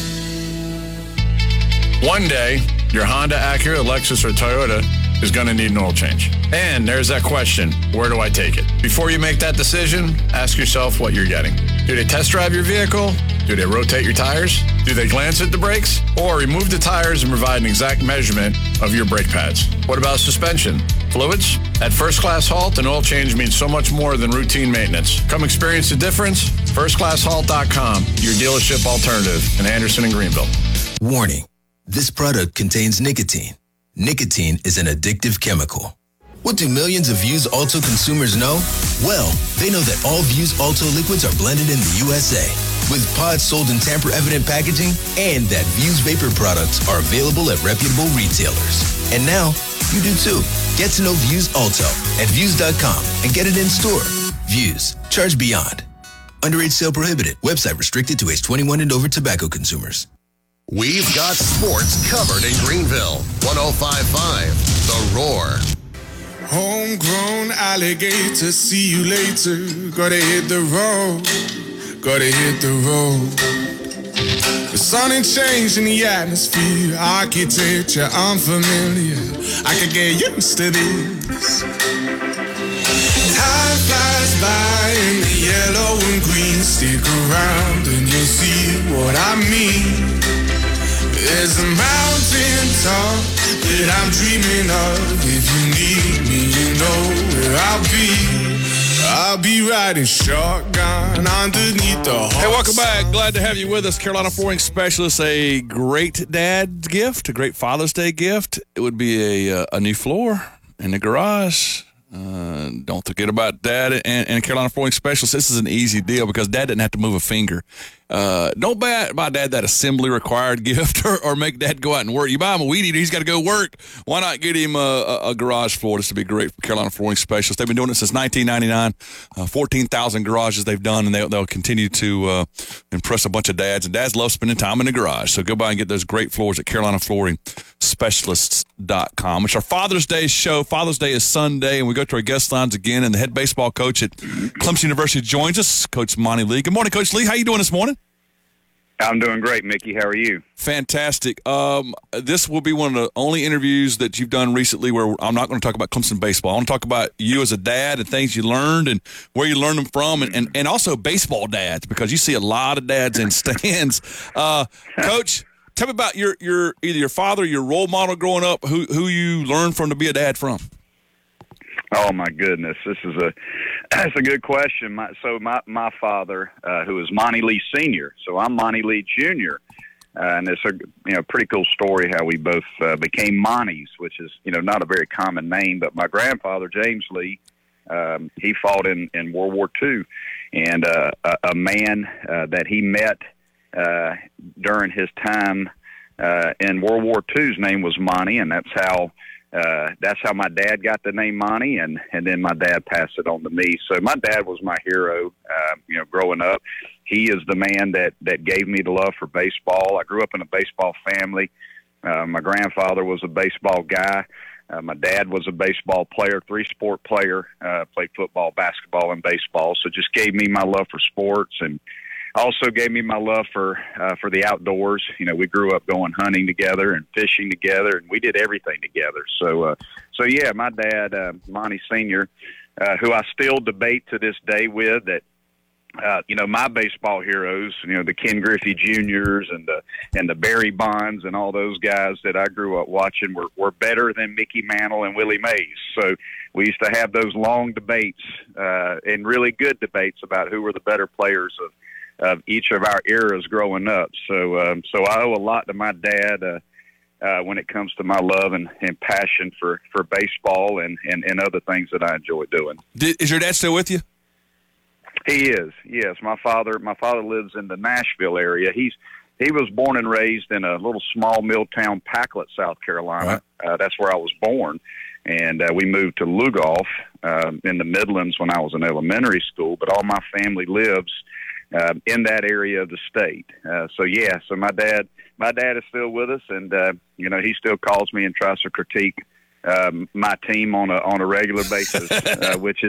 One day, your Honda, Acura, Lexus, or Toyota is going to need an oil change. And there's that question, where do I take it? Before you make that decision, ask yourself what you're getting. Do they test drive your vehicle? Do they rotate your tires? Do they glance at the brakes? Or remove the tires and provide an exact measurement of your brake pads? What about suspension? Fluids? At First Class Halt, an oil change means so much more than routine maintenance. Come experience the difference. FirstClassHalt.com, your dealership alternative in Anderson and Greenville. Warning, this product contains nicotine. Nicotine is an addictive chemical. What do millions of Vuse Alto consumers know? Well, they know that all Vuse Alto liquids are blended in the USA, with pods sold in tamper-evident packaging, and that Vuse Vapor products are available at reputable retailers. And now, you do too. Get to know Vuse Alto at Vuse.com and get it in store. Vuse, charge beyond. Underage sale prohibited. Website restricted to age 21 and over tobacco consumers. We've got sports covered in Greenville. 105.5, The Roar. Homegrown alligator, see you later. Gotta hit the road, gotta hit the road. The sun ain't changing the atmosphere, architecture unfamiliar. I could get used to this. Time flies by in the yellow and green. Stick around and you'll see what I mean. There's a mountain top that I'm dreaming of. If you need me, you know where I'll be. I'll be riding shotgun underneath the horse. Hey, welcome back. Glad to have you with us. Carolina Flooring Specialist, a great dad's gift, a great Father's Day gift. It would be a new floor in the garage. Don't forget about Dad and Carolina Flooring Specialist. This is an easy deal because Dad didn't have to move a finger. Don't buy Dad that assembly required gift or make Dad go out and work. You buy him a weed eater, he's got to go work. Why not get him a garage floor? This would be great for Carolina Flooring Specialists. They've been doing it since 1999. 14,000 garages they've done, and they'll continue to impress a bunch of dads. And dads love spending time in the garage. So go by and get those great floors at Carolina Flooring Specialists.com. It's our Father's Day show. Father's Day is Sunday, and we go to our guest lines again. And the head baseball coach at Clemson University joins us, Coach Monty Lee. Good morning, Coach Lee. How you doing this morning? I'm doing great, Mickey. How are you? Fantastic. This will be one of the only interviews that you've done recently where I'm not going to talk about Clemson baseball. I want to talk about you as a dad and things you learned and where you learned them from, and also baseball dads, because you see a lot of dads in stands. Coach, tell me about your either your father or your role model growing up, who you learned from to be a dad from. Oh my goodness, that's a good question. My father, who is Monty Lee Sr., so I'm Monty Lee Jr., and it's a pretty cool story how we both became Monties, which is not a very common name. But my grandfather James Lee, he fought in World War II, and a man that he met during his time in World War II's name was Monty, and that's how my dad got the name Monty, and then my dad passed it on to me. So my dad was my hero, growing up. He is the man that gave me the love for baseball. I grew up in a baseball family. My grandfather was a baseball guy. My dad was a baseball player, three-sport player, played football, basketball, and baseball. So just gave me my love for sports, and also gave me my love for the outdoors. We grew up going hunting together and fishing together, and we did everything together. So yeah, my dad, Monty Sr., who I still debate to this day with, that my baseball heroes, the Ken Griffey Juniors and the Barry Bonds and all those guys that I grew up watching were better than Mickey Mantle and Willie Mays. So we used to have those long debates and really good debates about who were the better players of each of our eras growing up. So I owe a lot to my dad when it comes to my love and passion for baseball and other things that I enjoy doing. Is your dad still with you? He is, yes. My father lives in the Nashville area. He was born and raised in a little small mill town, Packlet, South Carolina. Right. That's where I was born. And we moved to Lugoff in the Midlands when I was in elementary school, but all my family lives in that area of the state. So my dad is still with us, and he still calls me and tries to critique my team on a regular basis, which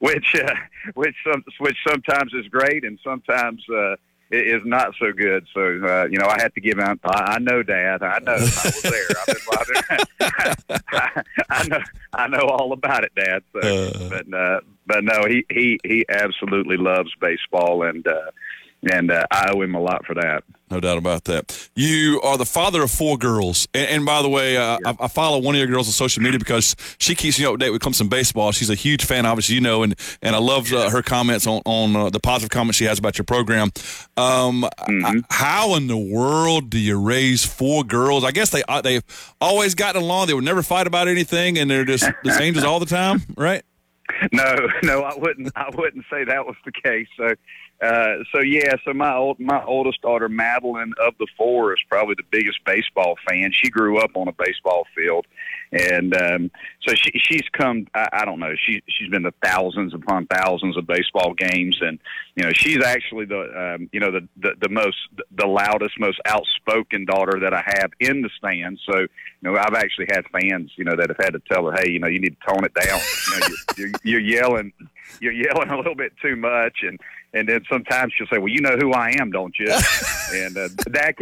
sometimes is great and sometimes is not so good. So I have to give out. I know, Dad. I know. I was there. I know all about it, Dad. So, but no, he absolutely loves baseball, and I owe him a lot for that. No doubt about that. You are the father of 4 girls. And by the way, I follow one of your girls on social media because she keeps me up to date with Clemson baseball. She's a huge fan, obviously, and I love her comments on the positive comments she has about your program. How in the world do you raise 4 girls? I guess they've always gotten along. They would never fight about anything, and they're just angels all the time, right? No, I wouldn't say that was the case. So my oldest daughter, Madeline, of the 4, is probably the biggest baseball fan. She grew up on a baseball field, and so she's come. I don't know. She's been to thousands upon thousands of baseball games, and she's actually the loudest, most outspoken daughter that I have in the stands. So I've actually had fans that have had to tell her, hey, you need to tone it down. You're yelling a little bit too much, and then sometimes she'll say, well, you know who I am, don't you? And that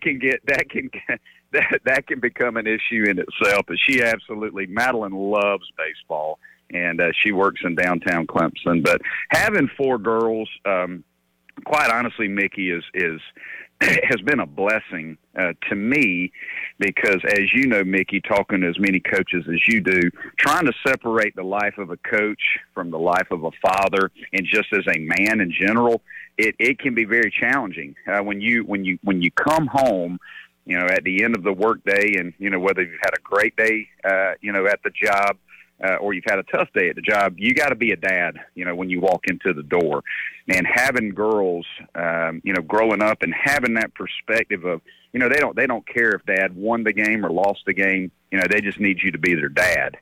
can become an issue in itself. But Madeline loves baseball, and she works in downtown Clemson. But having 4 girls, quite honestly, Mickey, has been a blessing to me, because as you know, Mickey, talking to as many coaches as you do, trying to separate the life of a coach from the life of a father and just as a man in general, it can be very challenging. When you come home, at the end of the workday, and whether you've had a great day, at the job, or you've had a tough day at the job, you got to be a dad, when you walk into the door. And having girls, growing up and having that perspective of, they don't care if dad won the game or lost the game. They just need you to be their dad.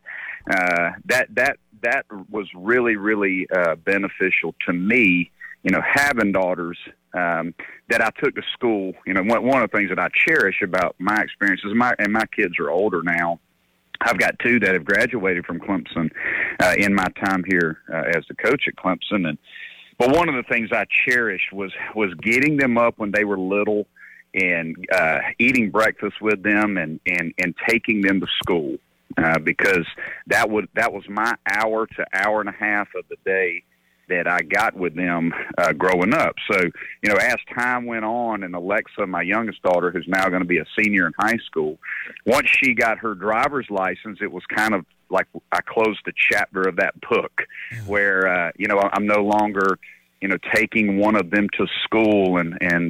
That was really, really beneficial to me, having daughters that I took to school. One of the things that I cherish about my experiences, my kids are older now. I've got two that have graduated from Clemson in my time here as the coach at Clemson. But one of the things I cherished was getting them up when they were little and eating breakfast with them and taking them to school because that was my hour to hour and a half of the day that I got with them growing up. So, as time went on, and Alexa, my youngest daughter, who's now going to be a senior in high school, once she got her driver's license, it was kind of like I closed the chapter of that book where, I'm no longer, taking one of them to school.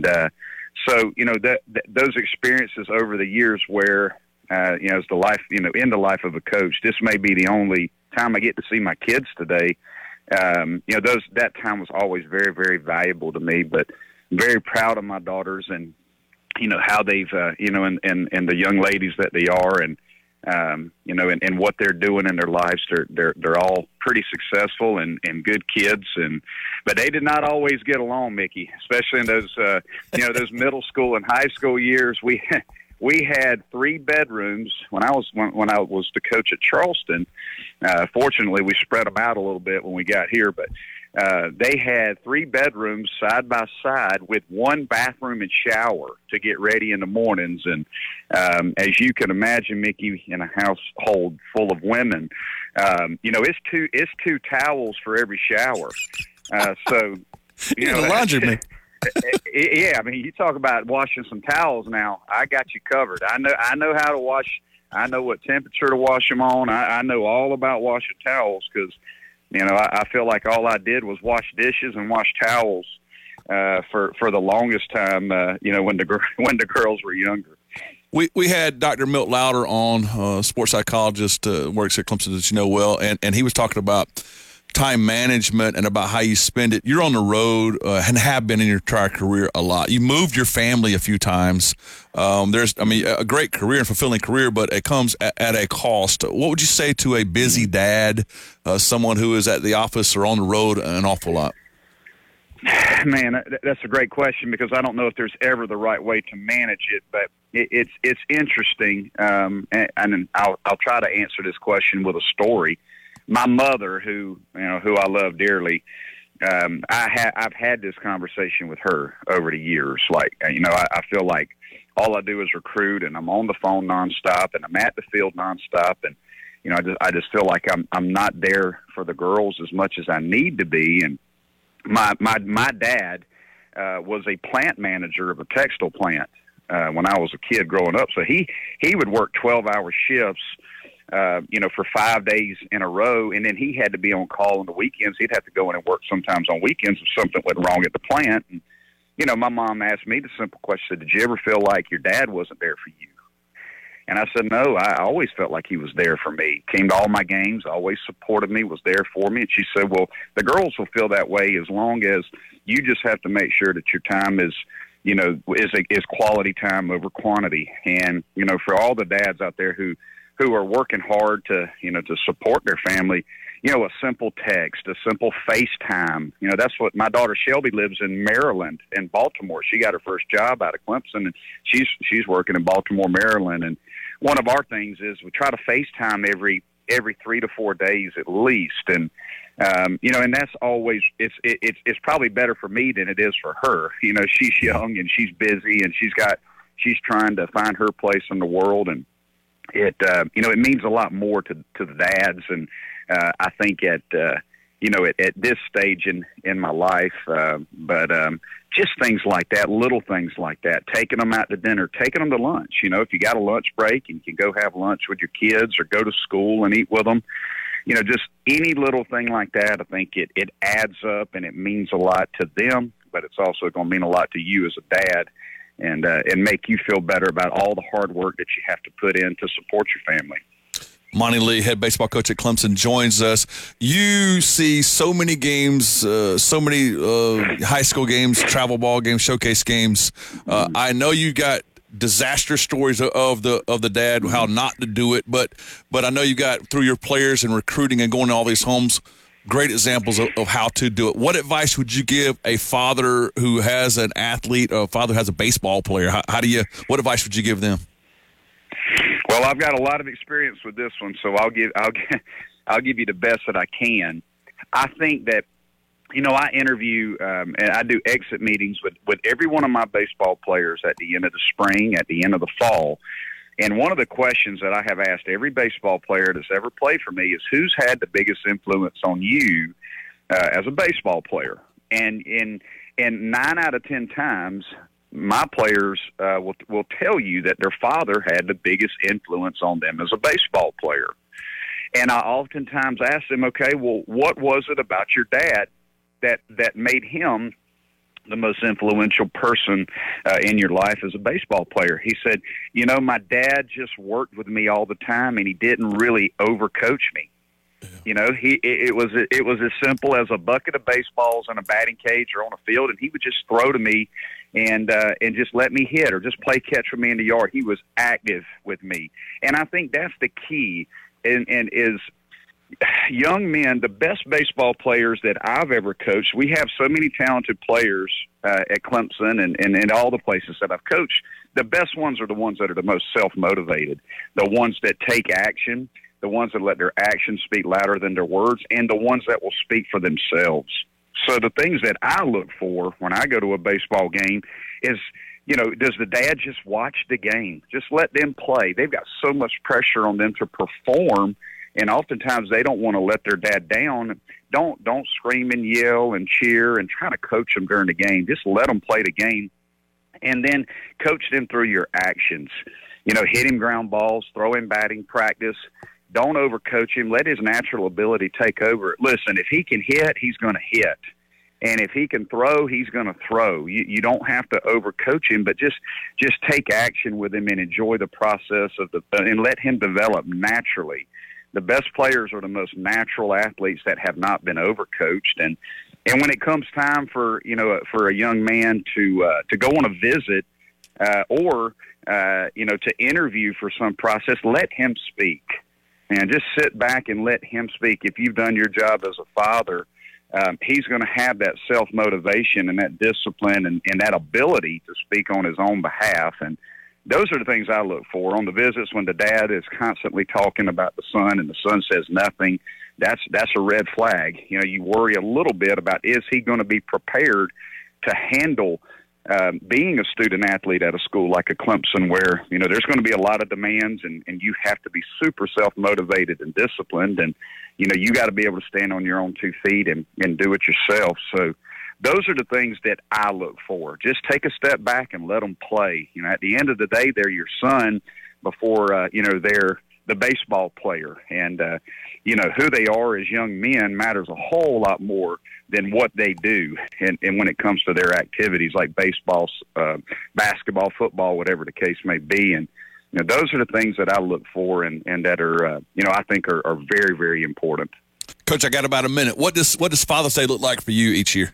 So, those experiences over the years where, as the life, in the life of a coach, this may be the only time I get to see my kids today. That time was always very, very valuable to me, but very proud of my daughters and, how they've, and the young ladies that they are and, and what they're doing in their lives. They're all pretty successful and good kids. But they did not always get along, Mickey, especially in those, those middle school and high school years. We had 3 bedrooms when I was the coach at Charleston. Fortunately, we spread them out a little bit when we got here, but they had 3 bedrooms side by side with 1 bathroom and shower to get ready in the mornings. And as you can imagine, Mickey, in a household full of women, it's 2 towels for every shower. So you know, laundry man. Yeah, I mean, you talk about washing some towels now. I got you covered. I know how to wash. I know what temperature to wash them on. I know all about washing towels because, I feel like all I did was wash dishes and wash towels for the longest time, when the girls were younger. We had Dr. Milt Louder on, sports psychologist, works at Clemson that you know well, and he was talking about time management and about how you spend it. You're on the road and have been in your entire career a lot. You moved your family a few times. There's a great career and fulfilling career, but it comes at a cost. What would you say to a busy dad, someone who is at the office or on the road an awful lot? Man, that's a great question because I don't know if there's ever the right way to manage it, but it's interesting. And I'll try to answer this question with a story. My mother, who I love dearly, I've had this conversation with her over the years. Like, I feel like all I do is recruit, and I'm on the phone nonstop, and I'm at the field nonstop, and I just feel like I'm not there for the girls as much as I need to be. And my dad was a plant manager of a textile plant when I was a kid growing up, so he would work 12-hour shifts. For 5 days in a row, and then he had to be on call on the weekends. He'd have to go in and work sometimes on weekends if something went wrong at the plant. And, my mom asked me the simple question, did you ever feel like your dad wasn't there for you? And I said, no, I always felt like he was there for me. Came to all my games, always supported me, was there for me. And she said, well, the girls will feel that way as long as you just have to make sure that your time is quality time over quantity. And, for all the dads out there who are working hard to support their family, a simple text, a simple FaceTime. That's what my daughter Shelby lives in Maryland and Baltimore. She got her first job out of Clemson, and she's working in Baltimore, Maryland. And one of our things is we try to FaceTime every 3 to 4 days at least. And and that's always it's probably better for me than it is for her. She's young and she's busy and she's trying to find her place in the world, and it means a lot more to the dads. And I think at at this stage in my life. But just things like that, little things like that, taking them out to dinner, taking them to lunch. If you got a lunch break and you can go have lunch with your kids or go to school and eat with them, just any little thing like that, I think it adds up and it means a lot to them, but it's also going to mean a lot to you as a dad and make you feel better about all the hard work that you have to put in to support your family. Monty Lee, head baseball coach at Clemson, joins us. You see so many games, so many high school games, travel ball games, showcase games. I know you got disaster stories of the dad, how not to do it, but I know you got, through your players and recruiting and going to all these homes, great examples of how to do it. What advice would you give a father who has an athlete, or a father who has a baseball player? What advice would you give them? Well, I've got a lot of experience with this one, so I'll give you the best that I can. I think that, I interview and I do exit meetings with every one of my baseball players at the end of the spring, at the end of the fall. And one of the questions that I have asked every baseball player that's ever played for me is, who's had the biggest influence on you as a baseball player? And 9 out of 10 times, my players will tell you that their father had the biggest influence on them as a baseball player. And I oftentimes ask them, okay, well, what was it about your dad that made him the most influential person in your life as a baseball player? He said, my dad just worked with me all the time, and he didn't really overcoach me. It was as simple as a bucket of baseballs in a batting cage or on a field, and he would just throw to me and just let me hit or just play catch with me in the yard. He was active with me, and I think that's the key. And is young men, the best baseball players that I've ever coached. We have so many talented players at Clemson and all the places that I've coached. The best ones are the ones that are the most self-motivated, the ones that take action, the ones that let their actions speak louder than their words, and the ones that will speak for themselves. So the things that I look for when I go to a baseball game is, does the dad just watch the game? Just let them play. They've got so much pressure on them to perform, and oftentimes they don't want to let their dad down. Don't scream and yell and cheer and try to coach them during the game. Just let them play the game, and then coach them through your actions. Hit him ground balls, throw him batting practice. Don't overcoach him. Let his natural ability take over. Listen, if he can hit, he's going to hit. And if he can throw, he's going to throw. You don't have to overcoach him, but just take action with him and enjoy the process and let him develop naturally. The best players are the most natural athletes that have not been overcoached. And when it comes time for a young man to go on a visit or to interview for some process, let him speak. And just sit back and let him speak. If you've done your job as a father, he's going to have that self-motivation and that discipline and that ability to speak on his own behalf. And those are the things I look for. On the visits, when the dad is constantly talking about the son and the son says nothing, that's a red flag. You worry a little bit about, is he going to be prepared to handle being a student athlete at a school like a Clemson, where there's going to be a lot of demands, and you have to be super self-motivated and disciplined, and you got to be able to stand on your own 2 feet and do it yourself. So those are the things that I look for. Just take a step back and let them play. At the end of the day, they're your son before they're the baseball player, and who they are as young men matters a whole lot more than what they do. And when it comes to their activities like baseball, basketball, football, whatever the case may be. And those are the things that I look for and that are, I think are very, very important. Coach, I got about a minute. What does Father's Day look like for you each year?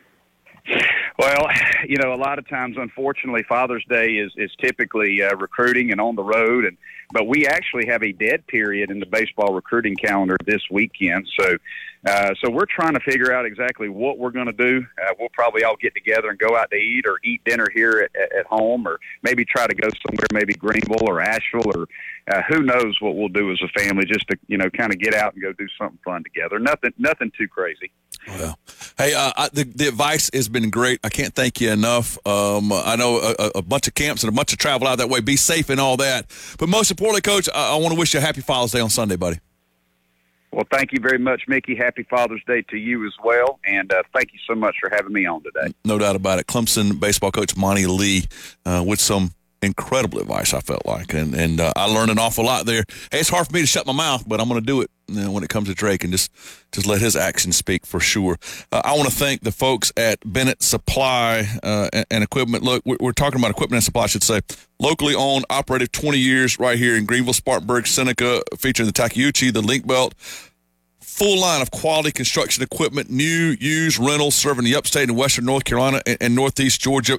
Well, a lot of times, unfortunately, Father's Day is typically recruiting and on the road, but we actually have a dead period in the baseball recruiting calendar this weekend. So we're trying to figure out exactly what we're going to do. We'll probably all get together and go out to eat or eat dinner here at home, or maybe try to go somewhere, maybe Greenville or Asheville, or who knows what we'll do as a family, just to kind of get out and go do something fun together. Nothing too crazy. Well, hey, the advice has been great. I can't thank you enough. I know a bunch of camps and a bunch of travel out that way. Be safe and all that. But most importantly, Coach, I want to wish you a happy Father's Day on Sunday, buddy. Well, thank you very much, Mickey. Happy Father's Day to you as well. And thank you so much for having me on today. No doubt about it. Clemson baseball coach Monty Lee with some incredible advice, I felt like. And I learned an awful lot there. Hey, it's hard for me to shut my mouth, but I'm going to do it when it comes to Drake and just let his actions speak for sure. I want to thank the folks at Bennett Supply and Equipment. Look, we're talking about equipment and supply, I should say. Locally owned, operated 20 years right here in Greenville, Spartanburg, Seneca, featuring the Takeuchi, the Link Belt. Full line of quality construction equipment, new, used, rentals, serving the upstate and western North Carolina and northeast Georgia.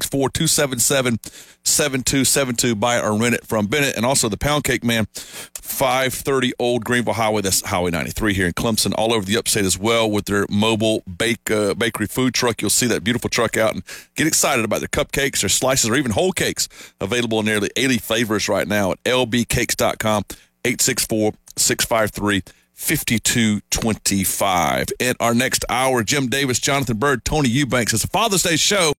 864-277-7272. Buy it or rent it from Bennett. And also the Pound Cake Man, 530 Old Greenville Highway. That's Highway 93 here in Clemson. All over the upstate as well with their mobile bakery food truck. You'll see that beautiful truck out and get excited about their cupcakes, their slices, or even whole cakes available in nearly 80 flavors right now at lbcakes.com. 864-653-5225. In our next hour, Jim Davis, Jonathan Bird, Tony Eubanks. It's a Father's Day show.